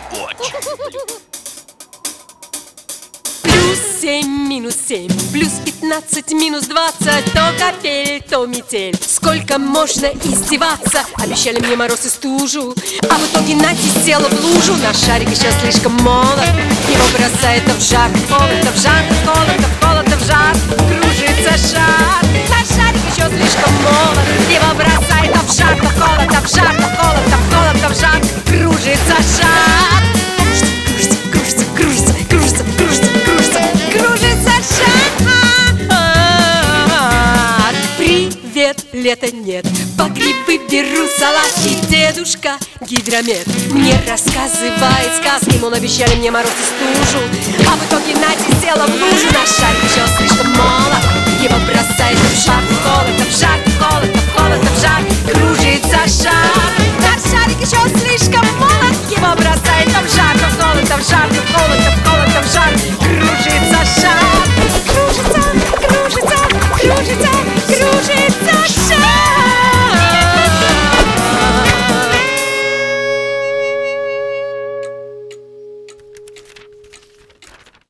очень люблю. Плюс 7, минус 7, плюс 15, минус 20. То капель, то метель. Сколько можно издеваться? Обещали мне мороз и стужу, а в итоге Надя села в лужу. Наш шарик еще слишком молод, его бросает то в жар, в холод, то в жар, в холод, то в холод, то в жар. Кружится шар. Наш шарик еще слишком молод, его бросает то в жар, то в холод, то в жар, то в холод, то в холод, то в жар. Кружится шар. Кружится, кружится, кружится, кружится, кружится, кружится шар. Привет, лета нет, по грибы беру салат. И дедушка гидромет мне рассказывает сказки. Мол, обещали мне мороз и стужу, а в итоге Надя села в лужу. Наш шарик еще слишком молод, его бросает в жар, в холод, в жар, в холод, в холод, в жар. Кружится шар.